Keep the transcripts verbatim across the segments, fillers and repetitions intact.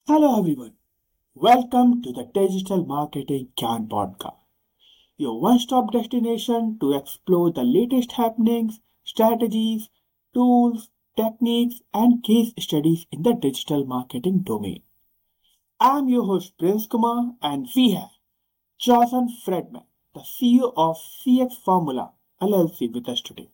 Hello everyone. Welcome to the Digital Marketing Can podcast, your one-stop destination to explore the latest happenings, strategies, tools, techniques, and case studies in the digital marketing domain. I'm your host Prince Kumar, and we have Jason Fredman, the C E O of C X Formula L L C, with us today.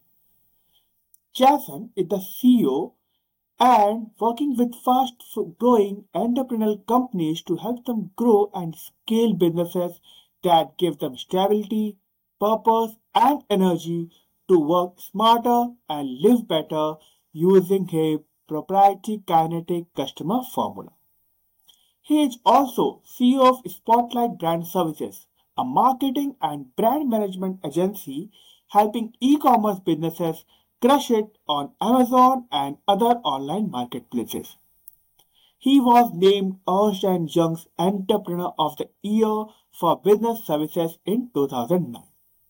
Jason is the C E O and working with fast growing entrepreneurial companies to help them grow and scale businesses that give them stability, purpose, and energy to work smarter and live better using a proprietary kinetic customer formula. He is also C E O of Spotlight Brand Services, a marketing and brand management agency helping e-commerce businesses crush it on Amazon and other online marketplaces. He was named Ernst and Young's Entrepreneur of the Year for Business Services in two thousand nine.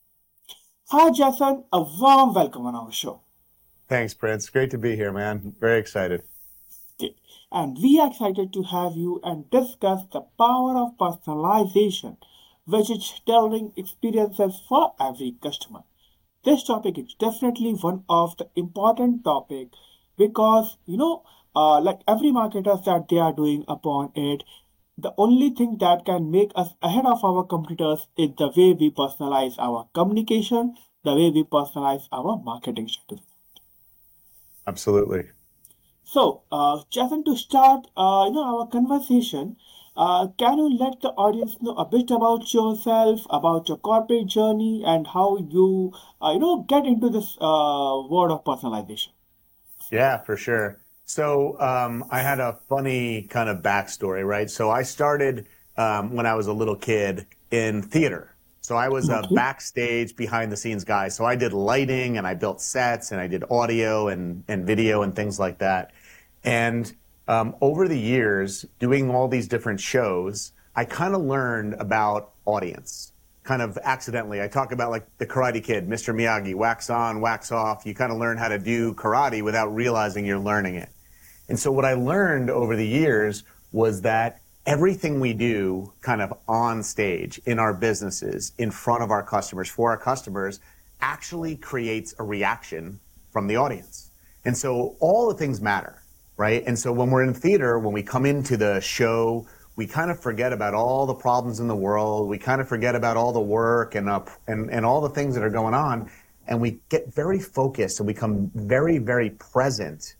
Hi Jason, a warm welcome on our show. Thanks, Prince. Great to be here, man. Very excited. Okay. And we are excited to have you and discuss the power of personalization, which is tailoring experiences for every customer. This topic is definitely one of the important topic because you know, uh, like every marketers that they are doing upon it, the only thing that can make us ahead of our competitors is the way we personalize our communication, the way we personalize our marketing strategy. Absolutely. So, uh, Jason, to start, uh, you know, our conversation, uh, can you let the audience know a bit about yourself, about your corporate journey, and how you, uh, you know, get into this uh, world of personalization? Yeah, for sure. So um, I had a funny kind of backstory, right? So I started um, when I was a little kid in theater. So I was a Okay. backstage behind the scenes guy. So I did lighting and I built sets and I did audio and, and video and things like that. And um, over the years, doing all these different shows, I kind of learned about audience, kind of accidentally. I talk about like the Karate Kid, Mister Miyagi, wax on, wax off. You kind of learn how to do karate without realizing you're learning it. And so what I learned over the years was that everything we do kind of on stage in our businesses, in front of our customers, for our customers, actually creates a reaction from the audience. And so all the things matter, right? And so when we're in theater, when we come into the show, we kind of forget about all the problems in the world. We kind of forget about all the work and, uh, and, and all the things that are going on. And we get very focused and become very, very present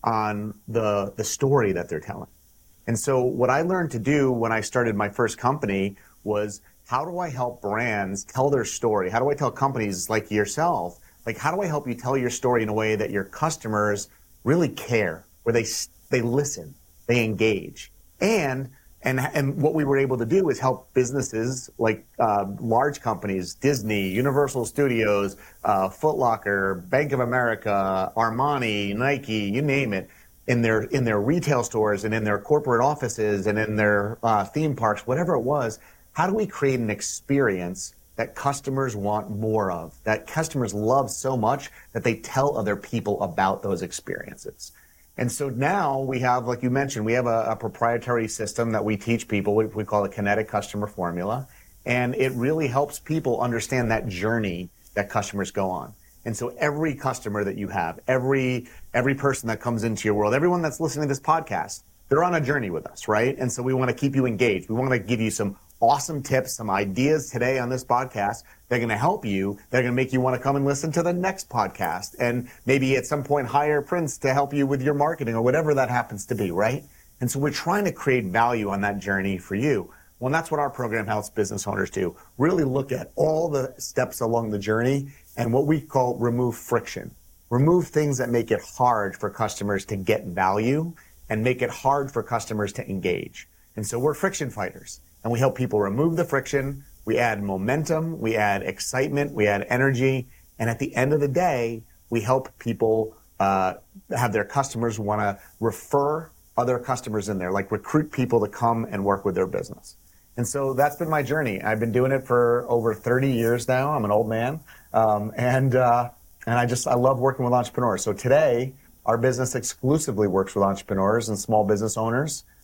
on the, the story that they're telling. And so what I learned to do when I started my first company was, how do I help brands tell their story? How do I tell companies like yourself, like how do I help you tell your story in a way that your customers really care, where they they listen, they engage, and and and what we were able to do is help businesses like uh, large companies, Disney, Universal Studios, uh, Foot Locker, Bank of America, Armani, Nike, you name it, in their in their retail stores and in their corporate offices and in their uh, theme parks, whatever it was. How do we create an experience that customers want more of, that customers love so much that they tell other people about those experiences? And so now we have, like you mentioned, we have a, a proprietary system that we teach people. We, we call it Kinetic Customer Formula. And it really helps people understand that journey that customers go on. And so every customer that you have, every every person that comes into your world, everyone that's listening to this podcast, they're on a journey with us, right? And so we want to keep you engaged. We want to give you some awesome tips, some ideas today on this podcast. They're going to help you. They're going to make you want to come and listen to the next podcast and maybe at some point hire Prince to help you with your marketing or whatever that happens to be, right? And so we're trying to create value on that journey for you. Well, that's what our program helps business owners do. Really look at all the steps along the journey and what we call remove friction. Remove things that make it hard for customers to get value and make it hard for customers to engage. And so we're friction fighters. And we help people remove the friction. We add momentum. We add excitement. We add energy. And at the end of the day, we help people uh, have their customers want to refer other customers in there, like recruit people to come and work with their business. And so that's been my journey. I've been doing it for over thirty years now. I'm an old man. Um, and uh, and I just, I love working with entrepreneurs. So today, our business exclusively works with entrepreneurs and small business owners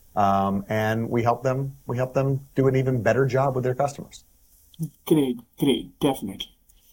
Um, and we help them, we help them do an even better job with their customers. Great, great, definitely.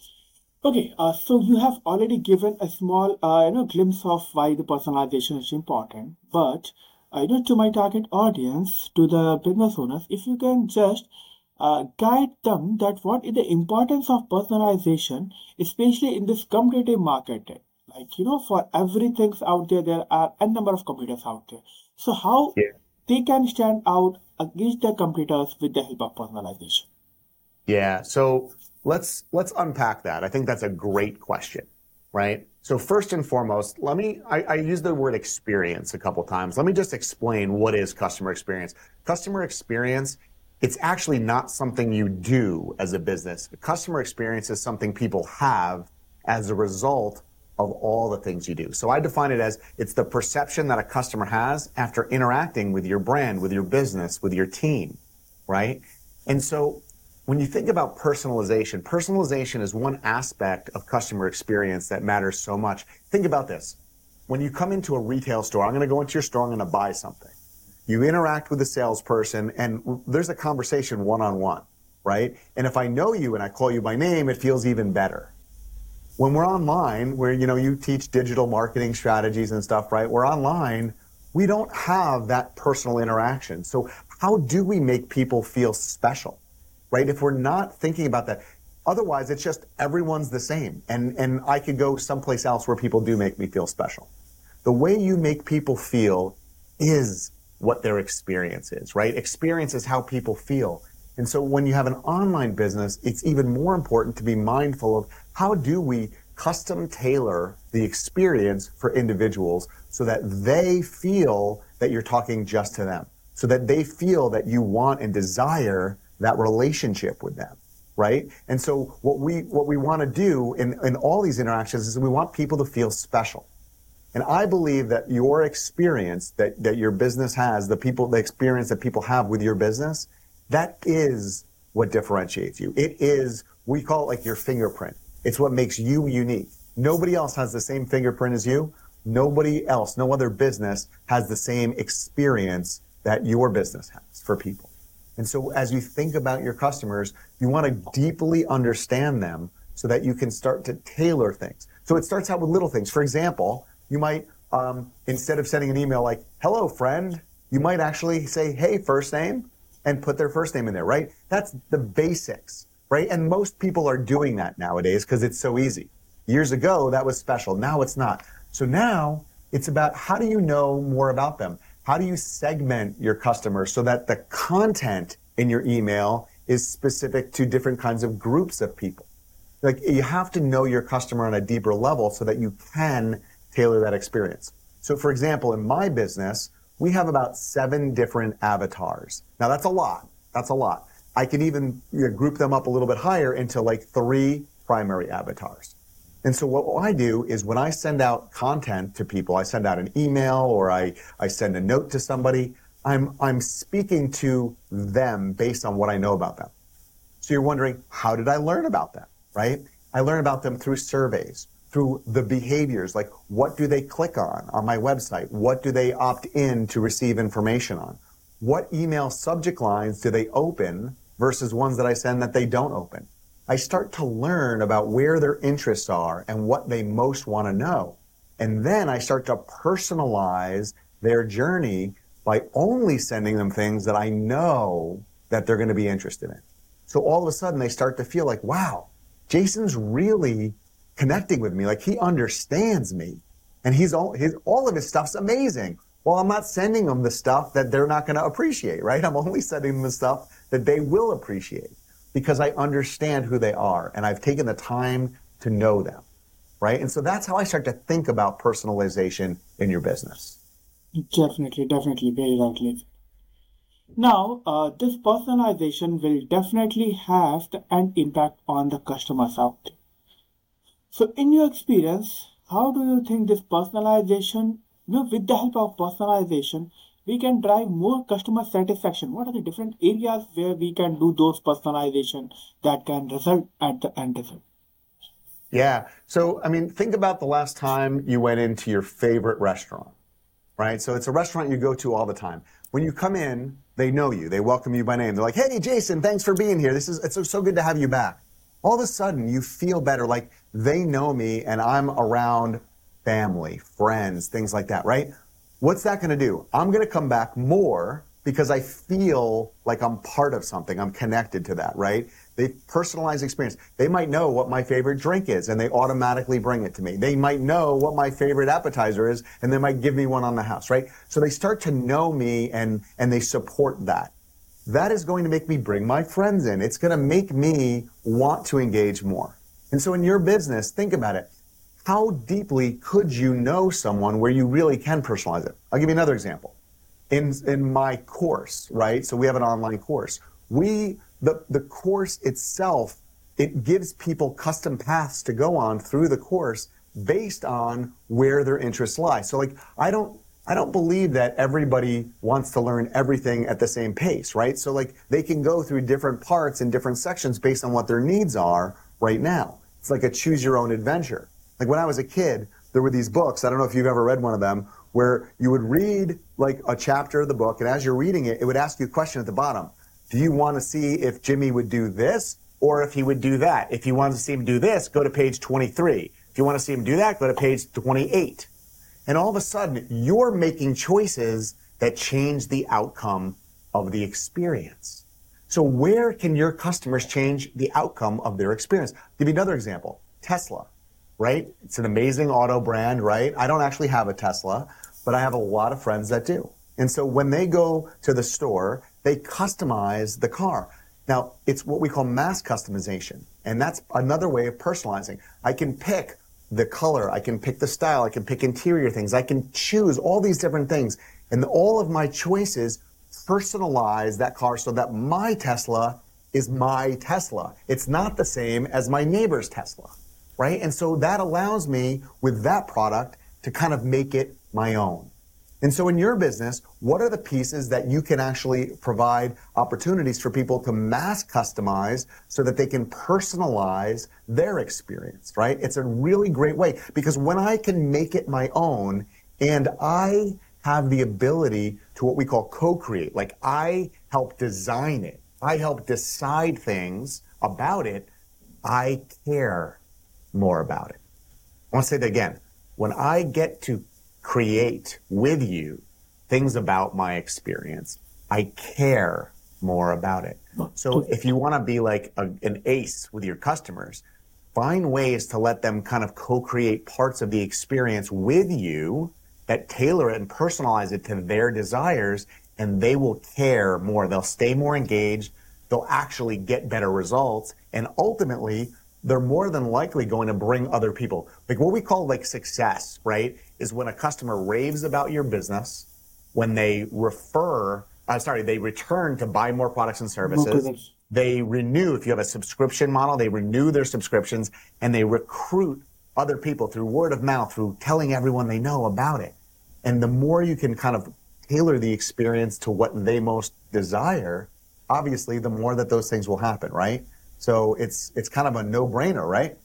Okay, uh, so you have already given a small, uh, you know, glimpse of why the personalization is important. But I know to my target audience, to the business owners, if you can just uh, guide them that what is the importance of personalization, especially in this competitive market. Like you know, for everything's out there, there are a number of competitors out there. So how Yeah. they can stand out against their competitors with the help of personalization? Yeah. So let's let's unpack that. I think that's a great question, right? So first and foremost, let me I, I use the word experience a couple times. Let me just explain what is customer experience. Customer experience, it's actually not something you do as a business. Customer experience is something people have as a result of all the things you do. So I define it as it's the perception that a customer has after interacting with your brand, with your business, with your team, right? And so when you think about personalization, personalization is one aspect of customer experience that matters so much. Think about this. When you come into a retail store, I'm going to go into your store, I'm going to buy something. You interact with the salesperson and there's a conversation one-on-one, right? And if I know you and I call you by name, it feels even better. When we're online, where, you know, you teach digital marketing strategies and stuff, right? We're online. We don't have that personal interaction. So how do we make people feel special? Right? If we're not thinking about that, otherwise it's just everyone's the same. And, and I could go someplace else where people do make me feel special. The way you make people feel is what their experience is, right? Experience is how people feel. And so when you have an online business, it's even more important to be mindful of how do we custom tailor the experience for individuals so that they feel that you're talking just to them, so that they feel that you want and desire that relationship with them, right? And so what we what we want to do in, in all these interactions is we want people to feel special. And I believe that your experience that, that your business has, the people, the experience that people have with your business, that is what differentiates you. It is, we call it like your fingerprint. It's what makes you unique. Nobody else has the same fingerprint as you. Nobody else, no other business has the same experience that your business has for people. And so as you think about your customers, you want to deeply understand them so that you can start to tailor things. So it starts out with little things. For example, you might, um, instead of sending an email like, hello, friend, you might actually say, hey, first name, and put their first name in there, right? That's the basics, right? And most people are doing that nowadays because it's so easy. Years ago, that was special. Now it's not. So now it's about how do you know more about them? How do you segment your customers so that the content in your email is specific to different kinds of groups of people? Like you have to know your customer on a deeper level so that you can tailor that experience. So for example, in my business, we have about seven different avatars. Now that's a lot. That's a lot. I can even you know, group them up a little bit higher into like three primary avatars. And so what I do is when I send out content to people, I send out an email or I, I send a note to somebody, I'm, I'm speaking to them based on what I know about them. So you're wondering, how did I learn about them, right? I learn about them through surveys, through the behaviors, like what do they click on on my website? What do they opt in to receive information on? What email subject lines do they open versus ones that I send that they don't open? I start to learn about where their interests are and what they most want to know. And then I start to personalize their journey by only sending them things that I know that they're going to be interested in. So all of a sudden they start to feel like, wow, Jason's really connecting with me. Like he understands me and he's all, his, all of his stuff's amazing. Well, I'm not sending them the stuff that they're not going to appreciate, right? I'm only sending them the stuff that they will appreciate, because I understand who they are and I've taken the time to know them, right? And so that's how I start to think about personalization in your business. Definitely, definitely, very rightly. Now, uh, this personalization will definitely have the- an impact on the customers out there. So, in your experience, how do you think this personalization, you know, with the help of personalization, we can drive more customer satisfaction? What are the different areas where we can do those personalization that can result at the end result? Yeah. So, I mean, think about the last time you went into your favorite restaurant, right? So it's a restaurant you go to all the time. when you come in, they know you, they welcome you by name. They're like, hey, Jason, thanks for being here. This is, it's so, so good to have you back. All of a sudden you feel better, like they know me and I'm around family, friends, things like that, right? What's that going to do? I'm going to come back more because I feel like I'm part of something. I'm connected to that, right? They personalize experience. They might know what my favorite drink is and they automatically bring it to me. They might know what my favorite appetizer is and they might give me one on the house, right? So they start to know me and, and they support that. That is going to make me bring my friends in. It's going to make me want to engage more. And so in your business, think about it. How deeply could you know someone where you really can personalize it? I'll give you another example. In, in my course, right? So we have an online course. We, the, the course itself, it gives people custom paths to go on through the course based on where their interests lie. So like, I don't, I don't believe that everybody wants to learn everything at the same pace, right? So like they can go through different parts and different sections based on what their needs are right now. It's like a choose your own adventure. Like when I was a kid, there were these books, I don't know if you've ever read one of them, where you would read like a chapter of the book and as you're reading it, it would ask you a question at the bottom. Do you want to see if Jimmy would do this or if he would do that? If you want to see him do this, go to page twenty-three. If you want to see him do that, go to page twenty-eight. And all of a sudden, you're making choices that change the outcome of the experience. So where can your customers change the outcome of their experience? I'll give you another example. Tesla, right? It's an amazing auto brand, right? I don't actually have a Tesla, but I have a lot of friends that do. And so when they go to the store, they customize the car. Now, it's what we call mass customization. And that's another way of personalizing. I can pick the color, I can pick the style, I can pick interior things, I can choose all these different things. And all of my choices personalize that car so that my Tesla is my Tesla. It's not the same as my neighbor's Tesla, right? And so that allows me with that product to kind of make it my own. And so in your business, what are the pieces that you can actually provide opportunities for people to mass customize so that they can personalize their experience, right? It's a really great way because when I can make it my own and I have the ability to what we call co-create, like I help design it, I help decide things about it, I care more about it. I want to say that again. When I get to create with you things about my experience, I care more about it. So if you want to be like a, an ace with your customers, find ways to let them kind of co-create parts of the experience with you that tailor it and personalize it to their desires, and they will care more. They'll stay more engaged. They'll actually get better results. And ultimately, they're more than likely going to bring other people. Like what we call like success, right, is when a customer raves about your business, when they refer, uh, sorry, they return to buy more products and services. They renew, if you have a subscription model, they renew their subscriptions and they recruit other people through word of mouth, through telling everyone they know about it. And the more you can kind of tailor the experience to what they most desire, obviously the more that those things will happen, right? So it's it's kind of a no-brainer, right?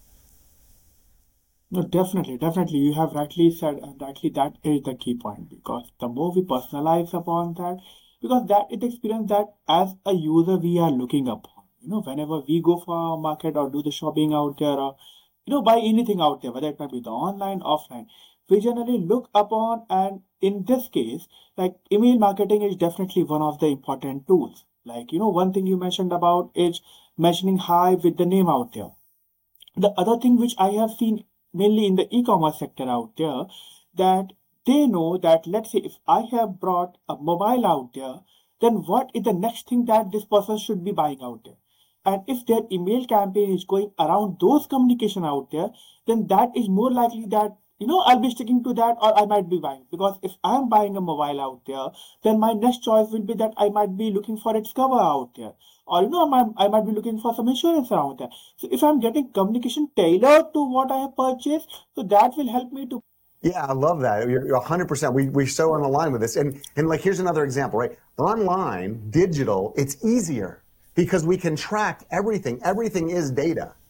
No, definitely, definitely. You have rightly said, and rightly that is the key point because the more we personalize upon that, because that is the experience that as a user we are looking upon. You know, whenever we go for a market or do the shopping out there or, you know, buy anything out there, whether it might be the online, offline, we generally look upon, and in this case, like email marketing is definitely one of the important tools. Like, you know, one thing you mentioned about is mentioning hi with the name out there. The other thing which I have seen mainly in the e-commerce sector out there, that they know that, let's say if I have brought a mobile out there, then what is the next thing that this person should be buying out there? And if their email campaign is going around those communication out there, then that is more likely that, you know, I'll be sticking to that or I might be buying. Because if I'm buying a mobile out there, then my next choice will be that I might be looking for its cover out there. Or, you know, I might, I might be looking for some insurance around there. So if I'm getting communication tailored to what I have purchased, so that will help me to. Yeah, I love that. You're, you're one hundred percent. We, we're so on the line with this. And, and like, here's another example, right? Online, digital, it's easier because we can track everything. Everything is data.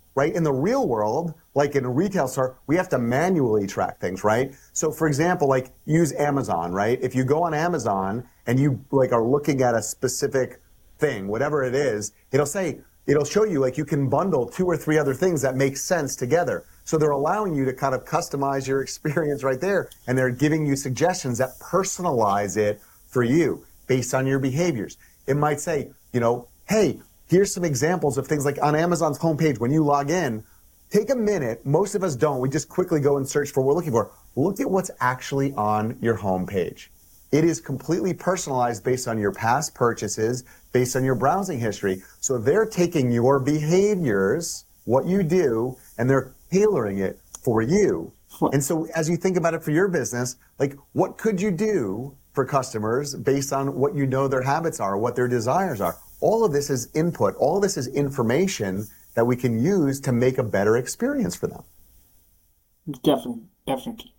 right? In the real world, like in a retail store, we have to manually track things, right? So for example, like use Amazon, right? If you go on Amazon and you like are looking at a specific thing, whatever it is, it'll say, it'll show you like you can bundle two or three other things that make sense together. So they're allowing you to kind of customize your experience right there. And they're giving you suggestions that personalize it for you based on your behaviors. It might say, you know, hey, here's some examples of things like on Amazon's homepage when you log in. Take a minute. Most of us don't. We just quickly go and search for what we're looking for. Look at what's actually on your homepage. It is completely personalized based on your past purchases, based on your browsing history. So they're taking your behaviors, what you do, and they're tailoring it for you. And so as you think about it for your business, like what could you do for customers based on what you know their habits are, what their desires are? All of this is input. All of this is information that we can use to make a better experience for them. Definitely, definitely.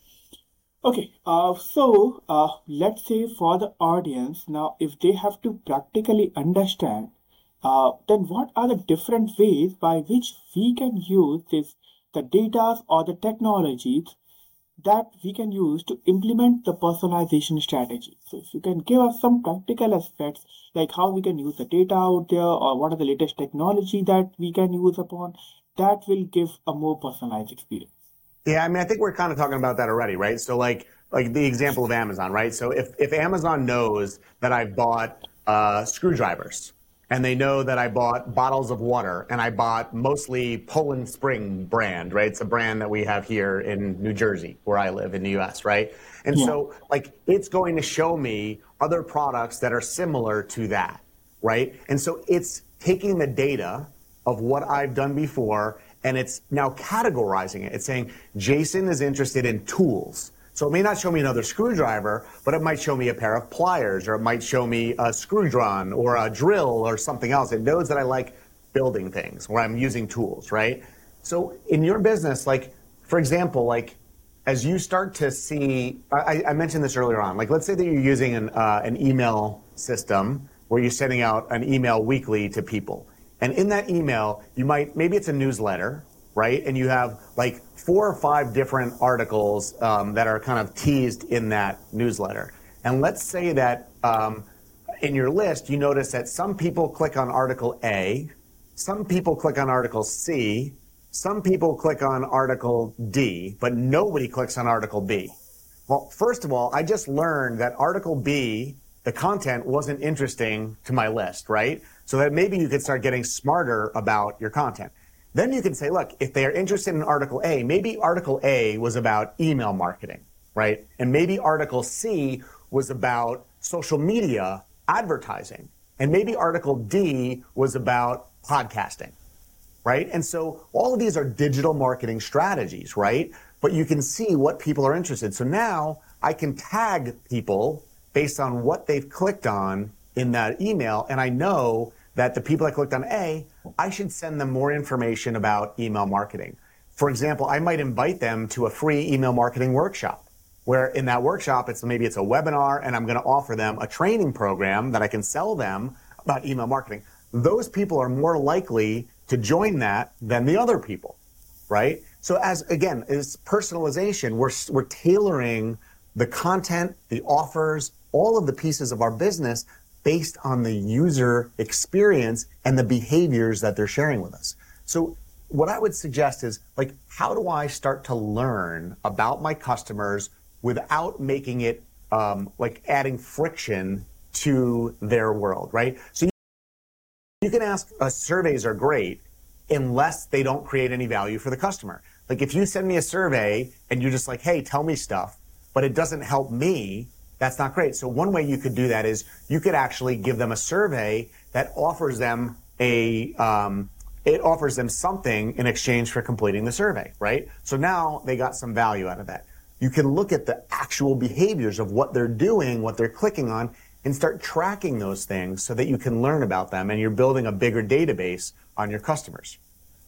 Okay, uh, so uh, let's say for the audience now, if they have to practically understand, uh, then what are the different ways by which we can use this, the data or the technologies that we can use to implement the personalization strategy. So if you can give us some practical aspects, like how we can use the data out there or what are the latest technology that we can use upon, that will give a more personalized experience. Yeah, I mean, I think we're kind of talking about that already, right? So like, like the example of Amazon, right? So if, if Amazon knows that I bought uh, screwdrivers, and they know that I bought bottles of water, and I bought mostly Poland Spring brand, right? It's a brand that we have here in New Jersey, where I live in the U S, right? And yeah. so like, it's going to show me other products that are similar to that, right? And so it's taking the data of what I've done before, and it's now categorizing it. It's saying, Jason is interested in tools. So it may not show me another screwdriver, but it might show me a pair of pliers, or it might show me a screwdron or a drill or something else. It knows that I like building things, or I'm using tools, right? So in your business, like, for example, like, as you start to see, I, I mentioned this earlier on, like, let's say that you're using an, uh, an email system where you're sending out an email weekly to people. And in that email, you might, maybe it's a newsletter, right? And you have like four or five different articles um, that are kind of teased in that newsletter. And let's say that um, in your list, you notice that some people click on article A, some people click on article C, some people click on article D, but nobody clicks on article B. Well, first of all, I just learned that article B, the content wasn't interesting to my list, right? So that maybe you could start getting smarter about your content. Then you can say, look, if they are interested in article A, maybe article A was about email marketing, right? And maybe article C was about social media advertising. And maybe article D was about podcasting, right? And so all of these are digital marketing strategies, right? But you can see what people are interested in. So now I can tag people based on what they've clicked on in that email, and I know that the people that clicked on A, I should send them more information about email marketing. For example, I might invite them to a free email marketing workshop, where in that workshop, it's maybe it's a webinar, and I'm gonna offer them a training program that I can sell them about email marketing. Those people are more likely to join that than the other people, right? So as, again, as personalization, we're, we're tailoring the content, the offers, all of the pieces of our business based on the user experience and the behaviors that they're sharing with us. So what I would suggest is, like, how do I start to learn about my customers without making it um, like adding friction to their world, right? So you, you can ask, uh, surveys are great unless they don't create any value for the customer. Like if you send me a survey and you're just like, hey, tell me stuff, but it doesn't help me, that's not great. So one way you could do that is you could actually give them a survey that offers them a, um, it offers them something in exchange for completing the survey, right? So now they got some value out of that. You can look at the actual behaviors of what they're doing, what they're clicking on, and start tracking those things so that you can learn about them and you're building a bigger database on your customers.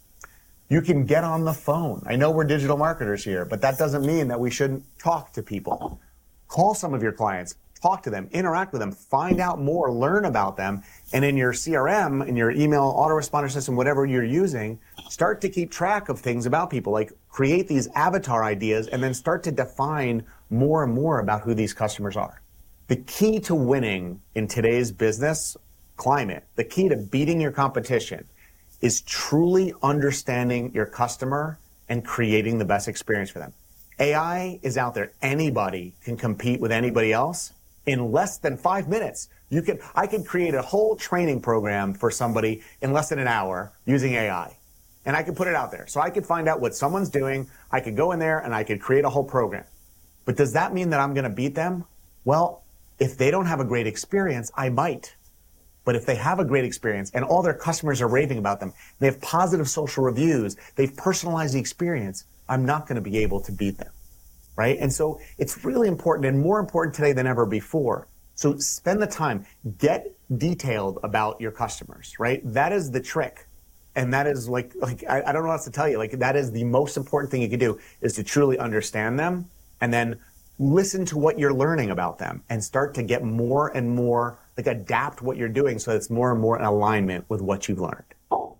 You can get on the phone. I know we're digital marketers here, but that doesn't mean that we shouldn't talk to people. Call some of your clients, talk to them, interact with them, find out more, learn about them. And in your C R M, in your email autoresponder system, whatever you're using, start to keep track of things about people, like create these avatar ideas and then start to define more and more about who these customers are. The key to winning in today's business climate, the key to beating your competition is truly understanding your customer and creating the best experience for them. A I is out there. Anybody can compete with anybody else in less than five minutes. You can, I can create a whole training program for somebody in less than an hour using A I. And I can put it out there. So I could find out what someone's doing. I could go in there and I could create a whole program. But does that mean that I'm going to beat them? Well, if they don't have a great experience, I might. But if they have a great experience and all their customers are raving about them, they have positive social reviews, they've personalized the experience, I'm not going to be able to beat them, right? And so it's really important and more important today than ever before. So spend the time, get detailed about your customers, right? That is the trick. And that is like, like I, I don't know what else to tell you. Like that is the most important thing you can do is to truly understand them and then listen to what you're learning about them and start to get more and more, like adapt what you're doing so it's more and more in alignment with what you've learned.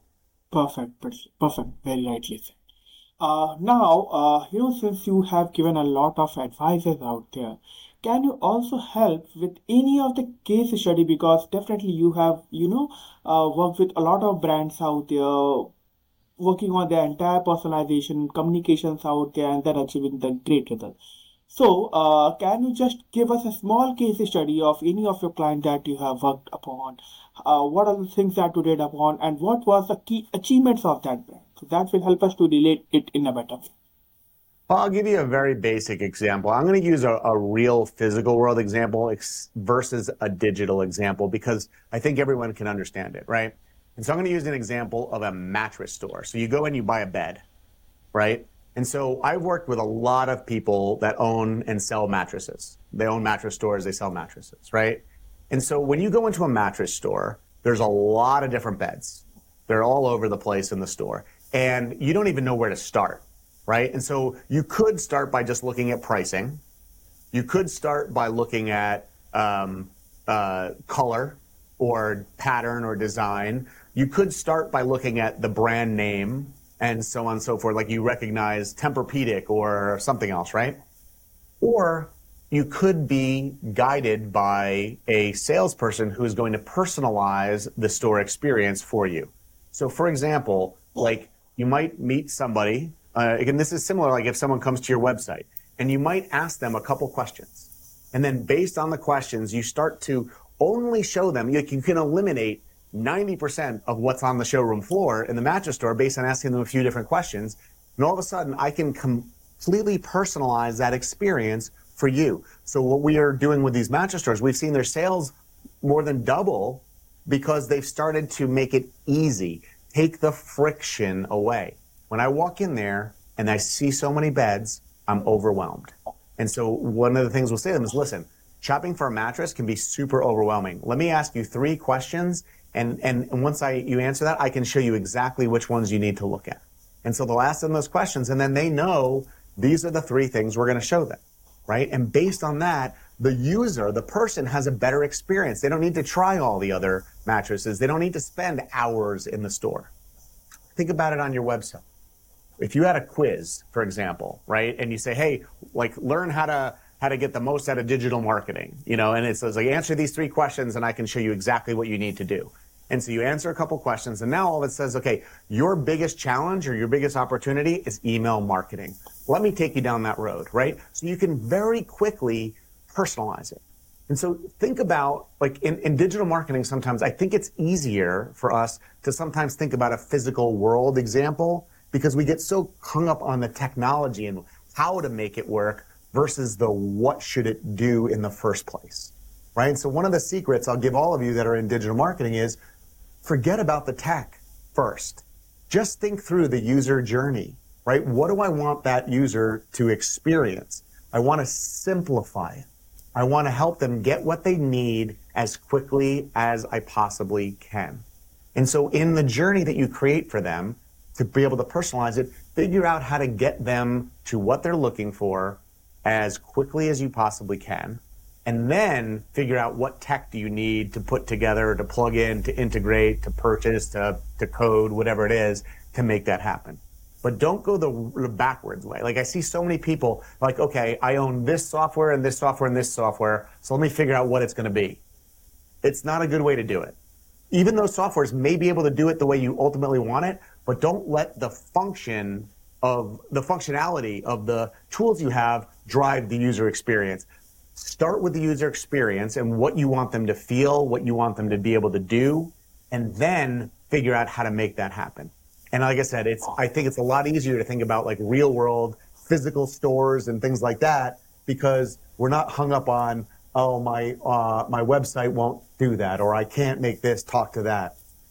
Perfect, perfect, very rightly said. Uh, now, uh, you know, since you have given a lot of advices out there, can you also help with any of the case study? Because definitely you have, you know, uh, worked with a lot of brands out there, working on their entire personalization, communications out there, and then achieving the great results. So, uh, can you just give us a small case study of any of your clients that you have worked upon? Uh, what are the things that you did upon, and what was the key achievements of that brand? So that will help us to relate it in a better way. Well, I'll give you a very basic example. I'm going to use a, a real physical world example ex- versus a digital example because I think everyone can understand it, right? And so I'm going to use an example of a mattress store. So you go and you buy a bed, right? And so I've worked with a lot of people that own and sell mattresses. They own mattress stores, they sell mattresses, right? And so when you go into a mattress store, there's a lot of different beds. They're all over the place in the store. And you don't even know where to start, right? And so you could start by just looking at pricing. You could start by looking at um, uh, color or pattern or design. You could start by looking at the brand name and so on and so forth, like you recognize Tempur-Pedic or something else, right? Or you could be guided by a salesperson who is going to personalize the store experience for you. So for example, like you might meet somebody, uh, again, this is similar, like if someone comes to your website and you might ask them a couple questions. And then based on the questions, you start to only show them, you, you can eliminate ninety percent of what's on the showroom floor in the mattress store based on asking them a few different questions. And all of a sudden, I can completely personalize that experience for you. So what we are doing with these mattress stores, we've seen their sales more than double because they've started to make it easy, take the friction away. When I walk in there and I see so many beds, I'm overwhelmed. And so one of the things we'll say to them is, listen, shopping for a mattress can be super overwhelming. Let me ask you three questions. And, and, and once I, you answer that, I can show you exactly which ones you need to look at. And so they'll ask them those questions, and then they know these are the three things we're going to show them, right? And based on that, the user, the person has a better experience. They don't need to try all the other mattresses. They don't need to spend hours in the store. Think about it on your website. If you had a quiz, for example, right, and you say, hey, like learn how to how to get the most out of digital marketing, you know, and it says like answer these three questions and I can show you exactly what you need to do. And so you answer a couple questions and now all of it says, okay, your biggest challenge or your biggest opportunity is email marketing. Let me take you down that road, right? So you can very quickly personalize it. And so think about like in, in digital marketing, sometimes I think it's easier for us to sometimes think about a physical world example because we get so hung up on the technology and how to make it work versus the what should it do in the first place, right? And so one of the secrets I'll give all of you that are in digital marketing is forget about the tech first. Just think through the user journey, right? What do I want that user to experience? I want to simplify it. I want to help them get what they need as quickly as I possibly can. And so in the journey that you create for them, to be able to personalize it, figure out how to get them to what they're looking for as quickly as you possibly can. and then figure out what tech do you need to put together, to plug in, to integrate, to purchase, to, to code, whatever it is, to make that happen. But don't go the, the backwards way. Like I see so many people like, okay, I own this software and this software and this software, so let me figure out what it's going to be. It's not a good way to do it. Even those softwares may be able to do it the way you ultimately want it, but don't let the function of the functionality of the tools you have drive the user experience. Start with the user experience and what you want them to feel, what you want them to be able to do, and then figure out how to make that happen. And like I said, it's I think it's a lot easier to think about like real world physical stores and things like that, because we're not hung up on, oh, my uh, my website won't do that, or I can't make this talk to that.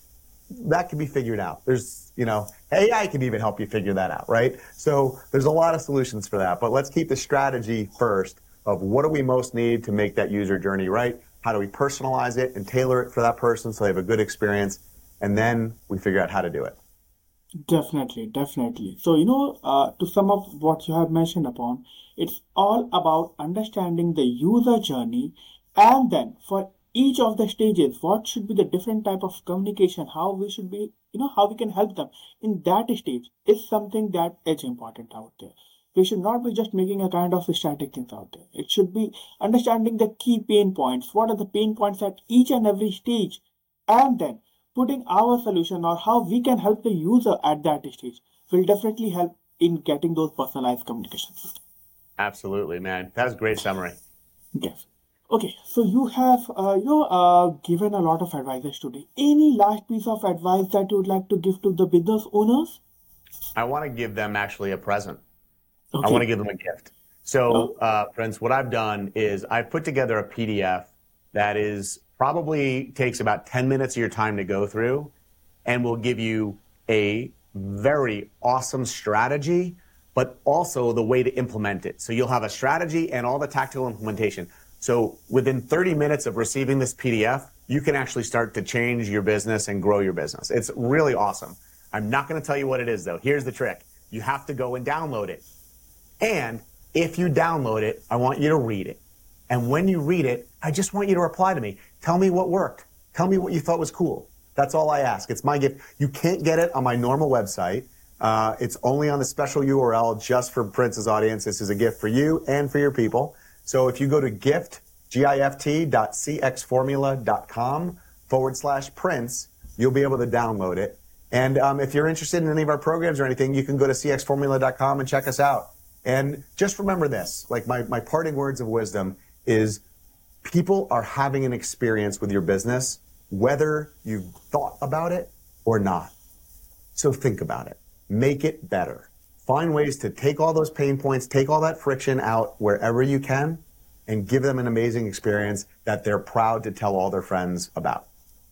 That can be figured out. There's, you know, A I can even help you figure that out, right? So there's a lot of solutions for that, but let's keep the strategy first of what do we most need to make that user journey right? How do we personalize it and tailor it for that person so they have a good experience? And then we figure out how to do it. Definitely, definitely. So, you know, uh, to sum up what you have mentioned upon, it's all about understanding the user journey, and then for each of the stages, what should be the different type of communication, how we should be, you know, how we can help them in that stage is something that is important out there. We should not be just making a kind of static things out there. It should be understanding the key pain points. What are the pain points at each and every stage? And then putting our solution or how we can help the user at that stage will definitely help in getting those personalized communication systems. Absolutely, man. That was a great summary. Yes. Okay, so you have uh, you know uh, given a lot of advices today. Any last piece of advice that you would like to give to the business owners? I want to give them actually a present. Okay. I want to give them a gift. So, uh, Prince, what I've done is I've put together a P D F that is probably takes about ten minutes of your time to go through, and will give you a very awesome strategy, but also the way to implement it. So you'll have a strategy and all the tactical implementation. So within thirty minutes of receiving this P D F, you can actually start to change your business and grow your business. It's really awesome. I'm not going to tell you what it is, though. Here's the trick. You have to go and download it. And if you download it, I want you to read it. And when you read it, I just want you to reply to me. Tell me what worked. Tell me what you thought was cool. That's all I ask. It's my gift. You can't get it on my normal website. Uh, it's only on the special U R L just for Prince's audience. This is a gift for you and for your people. So if you go to gift, G-I-F-T dot cxformula.com forward slash Prince, you'll be able to download it. And um, if you're interested in any of our programs or anything, you can go to c x formula dot com and check us out. And just remember this, like my, my parting words of wisdom is people are having an experience with your business, whether you've thought about it or not. So think about it. Make it better. Find ways to take all those pain points, take all that friction out wherever you can, and give them an amazing experience that they're proud to tell all their friends about.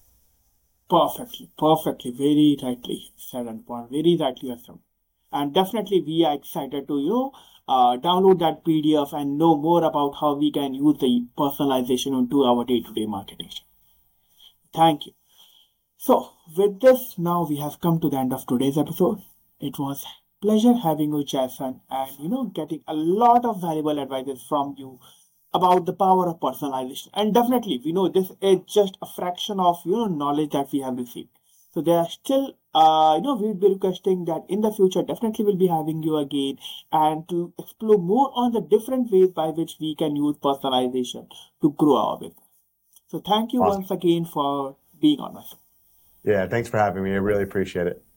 Perfectly, perfectly, very rightly said and point, very rightly assumed. And definitely we are excited to, you know, uh, download that P D F and know more about how we can use the personalization into our day-to-day marketing. Thank you. So with this, now we have come to the end of today's episode. It was a pleasure having you, Jason, and, you know, getting a lot of valuable advice from you about the power of personalization. And definitely, we know this is just a fraction of, you know, knowledge that we have received. So there are still, uh, you know, we'll be requesting that in the future, definitely we'll be having you again and to explore more on the different ways by which we can use personalization to grow our business. So thank you Awesome. once again for being on my show. Yeah, thanks for having me. I really appreciate it.